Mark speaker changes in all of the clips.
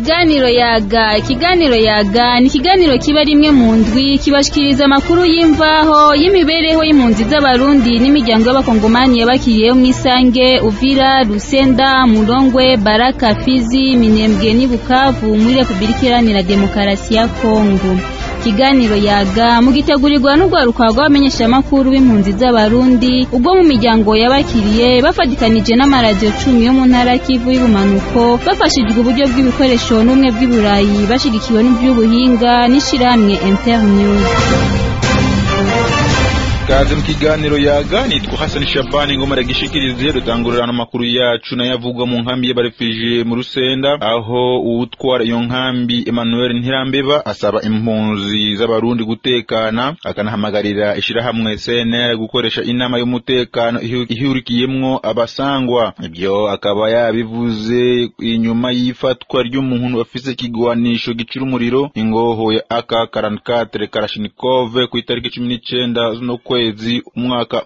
Speaker 1: Ikiganiro yaga ni ikiganiro kiba rimwe mu ndwi kibashikiriza amakuru y'imvaho y'imibereho y'impunzi z'abarundi n'imiryango y'abakongomani yabakiriyeho mw'isange Uvira, Rusenda, Murongwe, Baraka, Fizi, Minembwe ni Bukavu muri Republika Iharanira Demokarasi ya Kongo. Ikiganiro yaga mugitegurirwa n'urwaruka rw'abamenyesha amakuru b'impunzi z'abarundi ubwo mu miryango yabakiriye bafadikanije n'amaradio 10 yo mu ntara Kivu y'ubumanuko bafashijwe uburyo bw'ibikoresho n'umwe bw'iburayi bashigikiwe n'iby'ubuhinga n'ishirahamwe Internews.
Speaker 2: Kaze mu kiganiro yaga nitwa Hassan Shabani ngoma ragishikirize rutangurana amakuru yacu nayavugwa mu nkambi y'abarefugee mu Rusenda aho uwutwara iyo nkambi Emmanuel Ntirambeba asaba impunzi z'abarundi gutekana akanahamagarira ishirahamwe CNL gukoresha inama y'umutekano ihurikiyemwo abasangwa. Ibyo akaba yabivuze inyuma y'ifatwa ry'umuntu afise kigwanisho gicira umuriro ingoho ya AK-44 Kalashnikov ku itariki 19 no kwezi umwaka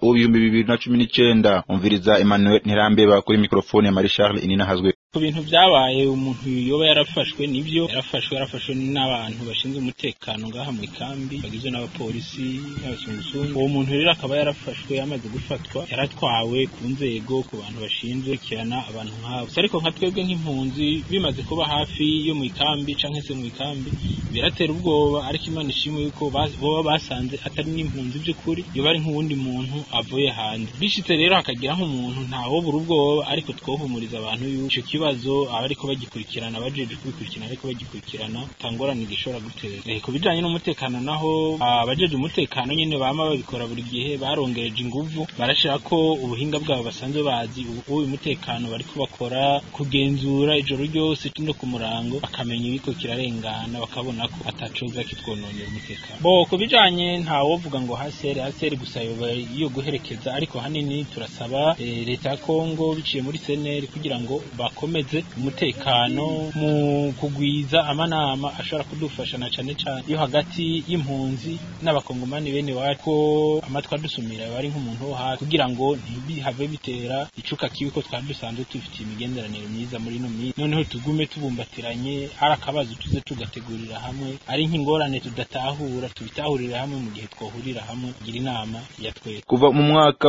Speaker 2: w'2019. Umviriza Emmanuel Ntirambeba kuri mikrofone ya Marie Charles Inina Hazwe.
Speaker 3: Ku bintu byabaye umuntu yoba yarafashwe nibyo yarafashwe n'abantu bashinzwe umutekano ngaha mu ikambi bagizwe n'abapolisi n'abasunguzungu. Uwo muntu rero akaba yarafashwe yamaze gufatwa yaratwawe ku nzego ku bantu bashinzwe kirana abantu nk'abo. Ariko nka twebwe nk'impunzi bimaze kuba hafi yo mu ikambi canke se mu ikambi biratera ubwoba, ariko Imana ishimwe yuko boba basanze atari n'impunzi by'ukuri yoba ari nk'uwundi muntu avuye hanze. Bishitse rero hakagira nk'umuntu ntawo buri ubwoba, ariko twohumuriza abantu yuko kibazo abariko bagikurikirana bajeje kubikurikirana ariko bagikurikirana tangorane gishobora gutera. Ku bijanye n'umutekano naho abajeje umutekano nyene bama babikora buri gihe barongereje inguvu barashira ko ubuhinga bwabo basanzwe bazi uyu mutekano bariko bakora kugenzura ijoro ryose no ku murango bakamenya ibiko kirarengana bakabona ko atacoza kitwononera umutekano. Ku bijanye ntawo vuga ngo haseri gusa yo guherekeza, ariko hanini turasaba leta ya Kongo biciye muri CNL kugira ngo bakomeze umutekano mu kugwiza amanama ashobora kudufasha na cane cane yo hagati y'impunzi n'abakongomani bene wako amatwa dusumira bari nk'umuntu wo hafi kugira ngo ntibihave bitera icuka kibi ko twadusanzwe tufitiye imigenderanire myiza muri no minsi. Noneho tugume tubumbatiranye ari akabazo tuze tugategurira hamwe, ari nk'ingorane tudatahura tubitahurira hamwe mu gihe twohurira hamwe kugira inama ya twese.
Speaker 2: Kuva mu mwaka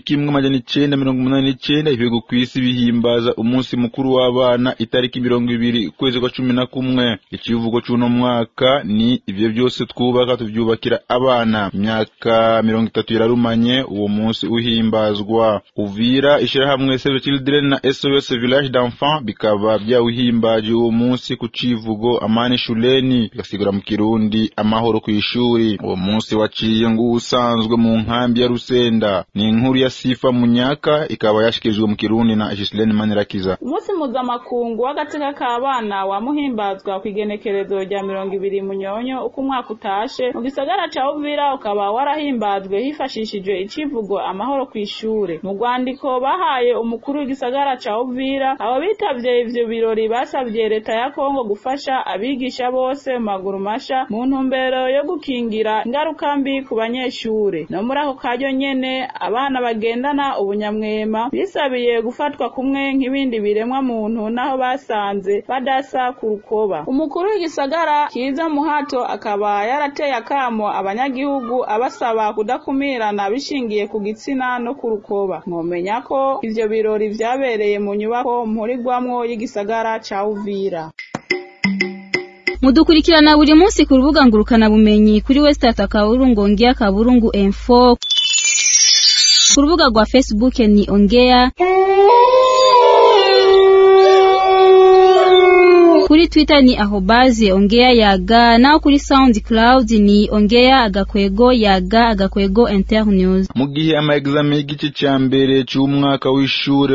Speaker 2: w'1989 ibihugu kw'isi bihimbaza umunsi mukuru w'abana itariki 20 kwezi kwa 11. Ikivugo cy'uno mwaka ni ivyo byose twubaka tuvyubakira abana. Imyaka 30 yararumanye uwo munsi uhimbazwa. Uvira ishirahamwe Save Children na SOS Village d'Enfants bikaba byawuhimbaje uwo munsi ku civugo amani shuleni bigasigura mu Kirundi amahoro ku ishuri. Uwo munsi waciye ngo usanzwe mu nkambi ya Rusenda. Ni inkuru ya Sifa Munyaka ikaba yashikirijwe mu Kirundi na Gislaine Manirakiza.
Speaker 4: Umunsi mpuzamakungu w'agateka k'abana wamuhimbazwa kw'igenekerezo rya 20 Munyonyo uko umwaka utashe mu gisagara ca Uvira ukaba warahimbazwe hifashishijwe icivugo amahoro kw'ishure. Mu rwandiko bahaye umukuru w'igisagara ca Uvira abo bitavye ivyo birori basavye leta ya Kongo gufasha abigisha bose mu maguru masha mu ntumbero yo gukingira ingaruka mbi ku banyeshure. No muri ako karyo nyene abana bagendana ubunyamwema bisabiye gufatwa kumwe nk'ibindi biremwa muntu naho basanze badasa ku rukoba. Umukuru w'igisagara Kiza Muhato akaba yarateye akamo abanyagihugu abasaba kudakumirana bishingiye ku gitsina no ku rukoba. Mwomenya ko ivyo birori vyabereye mu nyubako mpurirwamwo y'igisagara ca Uvira.
Speaker 1: Mudukurikirana buri munsi ku rubuga ngurukana bumenyi kuri Westart Akaburungu Ongea Kaburungu Info, ku rubuga rwa Facebook ni Ongea, kuri Twitter ni @Ongea Yaga, na kuri SoundCloud ni Ongea _Yaga Internews.
Speaker 2: Mu gihe ama-examen y'igice ca mbere cy'umwaka w'ishure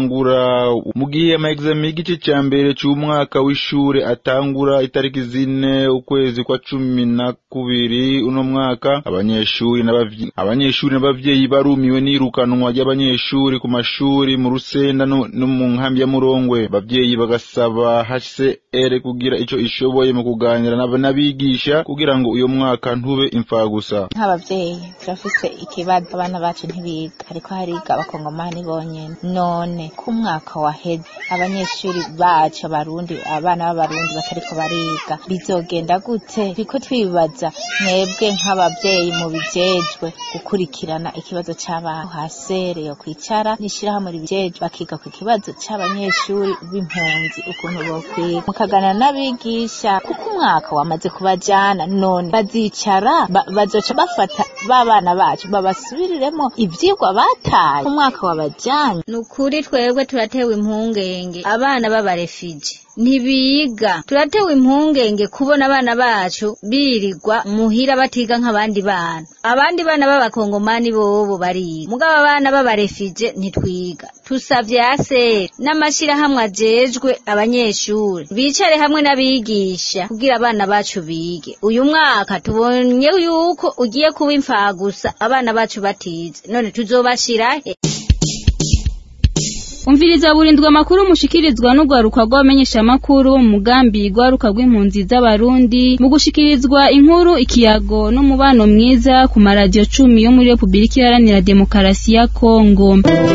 Speaker 2: atangura itariki 4 ukwezi kwa 12 uno mwaka, abanyeshuri n'abavyeyi barumiwe n'irukanwa ry'abanyeshuri ku mashuri mu Rusenda no mu nkambi ya Murongwe. Abavyeyi bagasaba HCR kugira ico ishoboye mu kuganira n'abigisha kugira ngo uyo mwaka ntube imfagusa.
Speaker 5: Nk'abavyeyi turafise ikibazo, abana bacu ntibiga, ariko hariga abakongomani bonyene. None ku mwaka waheze abanyeshuri bacu abarundi, abana b'abarundi batariko bariga, bizogenda gute? Biko twibaza mwebwe nk'abavyeyi mu bijejwe gukurikirana ikibazo c'abana, HCR yo kwicara n'ishirahamwe ribijejwe bakiga ku kibazo c'abanyeshuri b'impunzi ukuntu bokwiga, mukaganira n'abigisha kuko umwaka wamaze kubajana. None bazicara bazoca bafata babana bacu babasubiriremo ivyigwa bataye umwaka wabajanye.
Speaker 6: Nukuri twebwe turatewe impungenge, abana b'abarefije ntibiga. Turatewe impungenge kubona abana bacu birirwa muhira batiga nk'abandi bana. Abandi bana b'abakongomani bobo bariga, mugabo abana b'abarefije ntitwiga. Tusavye HCR n'amashirahamwe ajejwe abanyeshuri bicare hamwe n'abigisha kugira abana bacu bige. Uyu mwaka tubonye yuko ugiye kuba imfagusa, abana bacu batize, none tuzobashirahe?
Speaker 1: Umviriza burindwa amakuru mushikirizwa n'ugwaruka rw'abamenyesha makuru mu mugambi gwaruka rw'impunzi z'abarundi mu gushikirizwa inkuru, ikiyago n'umubano mwiza ku maradio 10 yo muri Republika Iharanira Demokarasi ya Kongo.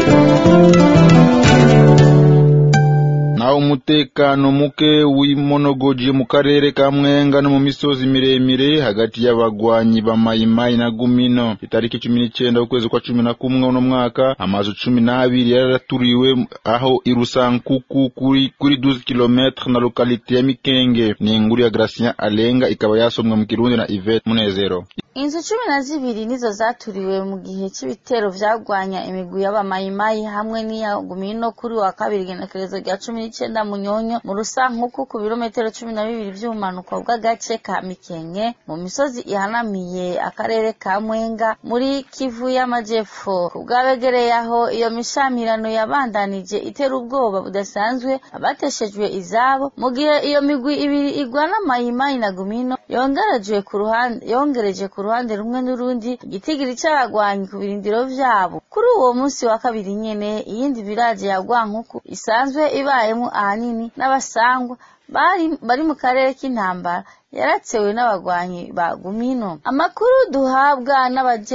Speaker 2: Naho umutekano muke w'imonogoje mu karere ka Mwenga no mu misozi miremire hagati y'abagwanyi ba Mayimayi na Gumino. Itariki 19 ukwezi kwa 11 uno mwaka amazu 12 yaraturiwe aho irusankuku kuri 12 km na lokalite ya Mikenge. Ni inkuru ya Gracien Alenga ikaba yasomwe mu Kirundi na Yvette Munezero.
Speaker 5: Inzu 12 nizo zaturiwe mu gihe c'ibitero vyagwanya imigwi y'abamayimayi hamwe n'iya Gumino kuri wa kabiri genekerezo rya 19 Munyonyo mu rusankuku ku birometero 12 vy'umanuko bw'agace ka Mikenge mu misozi ihanamiye akarere ka Mwenga muri Kivu y'Amajepfo. Kubwabegereye aho iyo mishamirano yabandanije itera ubwoba budasanzwe abateshejwe izabo, mu gihe iyo migwi ibiri igwana Mayimayi na Gumino yongereje ku ruhande rumwe n'urundi igitigiri c'abagwanyi ku birindiro vyabo. Kuri uwo munsi wa kabiri nyene iyindi village ya Gwankuku isanzwe ibayemo ahanini n'abasangwa bari mu karere k'intambara yaratsewe n'abagwanyi ba Gumino. Amakuru duhabwa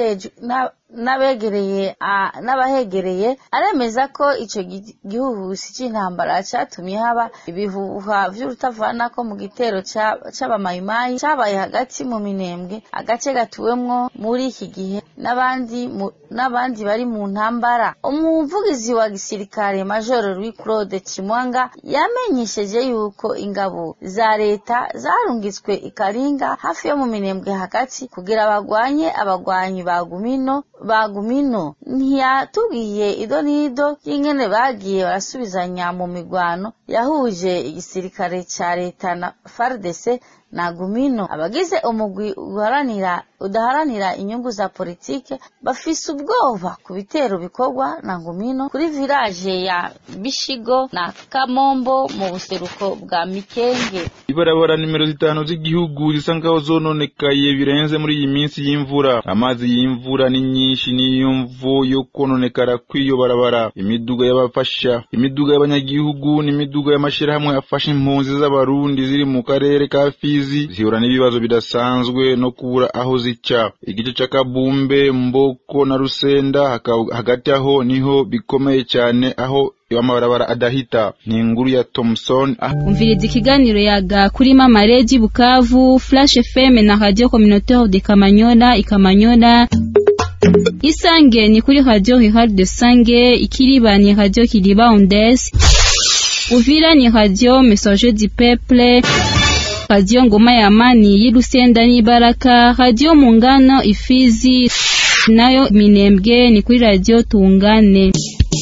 Speaker 5: n'abahegereye aremeza ko ico gihuhusi c'intambara catumye haba ibihuha vy'urutavanako mu gitero c'abamayimayi cabaye hagati mu Minembwe, agace gatuwemwo muri iki gihe n'abandi bari mu ntambara. Umuvugizi wa gisirikare Major Louis Claude Chimwanga yamenyesheje yuko ingabo za leta zarungitswe ikaringa hafi yo mu Minembwe hagati kugira abagwanyi ba Gumino. Ntiyatubwiye idonido y'ingene bagiye barasubizanya mu migwano yahuje igisirikare ca leta na FARDC na Gumino. Abagize umugwi udaharanira inyungu za politike bafise ubwoba ku bitero bikorwa na Gumino kuri village ya Bishigo na Kamombo mu buseruko bwa Mikenge.
Speaker 2: Ibarabara nimero 5 z'igihugu zisangaho zononekaye birenze muri iyi minsi y'imvura. Amazi y'imvura ni nyinshi niyo mvo yo kononekara kw'iyo barabara. Imiduga y'abafasha, imiduga y'abanyagihugu n'imiduga y'amashirahamwe afasha impunzi z'abarundi ziri mu karere ka Fizi zihura n'ibibazo bidasanzwe no kubura aho zica. Igice c'Akabumbe, Mboko na Rusenda hagati aho niho bikomeye cyane aho amabarabara adahita. Ni inkuru ya Thomson.
Speaker 1: Umviriza ikiganiro yaga kuri Mama Reji Bukavu, Flash FM na Radio Communautaire de Kamanyola. Isange ni kuri Radio Rural de Sange, Ikiriba ni Radio Kiriba Ondes, Uvira ni Radio Messager du Peuple, Radio Ngoma ya Amani y'Irusenda n'Ibaraka, Radio Mungano Ifizi, nayo Minembwe ni kuri Radio Tungane.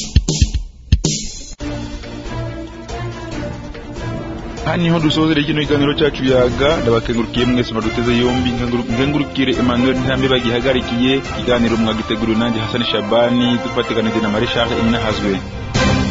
Speaker 2: Niho dusozera kino iganiro cyacu yaga. Ndabakengurukiye mwese maduteze yombi, ngengurukire Emmanuel Ntambe bagihagarikiye iganiro mwagiteguriwe nanjye Hassan Shabani dufatikanize na Marie Charles Imina Hazwe.